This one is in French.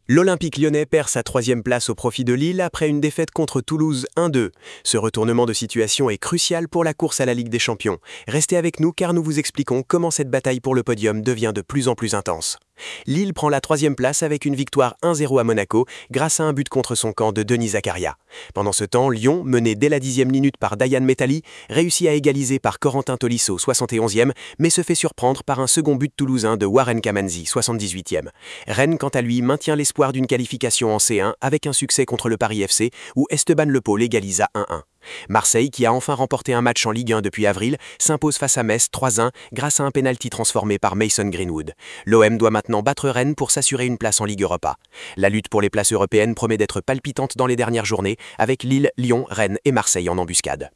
L'Olympique lyonnais perd sa troisième place au profit de Lille après une défaite contre Toulouse 1-2. Ce retournement de situation est crucial pour la course à la Ligue des Champions. Restez avec nous car nous vous expliquons comment cette bataille pour le podium devient de plus en plus intense. Lille prend la troisième place avec une victoire 1-0 à Monaco grâce à un but contre son camp de Denis Zakaria. Pendant ce temps, Lyon, mené dès la 10e minute par Dayan Metali, réussit à égaliser par Corentin Tolisso 71e, mais se fait surprendre par un second but toulousain de Warren Kamanzi 78e. Rennes, quant à lui, maintient l'espoir d'une qualification en C1 avec un succès contre le Paris FC où Esteban Le Pau légalise à 1-1. Marseille, qui a enfin remporté un match en Ligue 1 depuis avril, s'impose face à Metz 3-1 grâce à un pénalty transformé par Mason Greenwood. L'OM doit maintenant battre Rennes pour s'assurer une place en Ligue Europa. La lutte pour les places européennes promet d'être palpitante dans les dernières journées, avec Lille, Lyon, Rennes et Marseille en embuscade.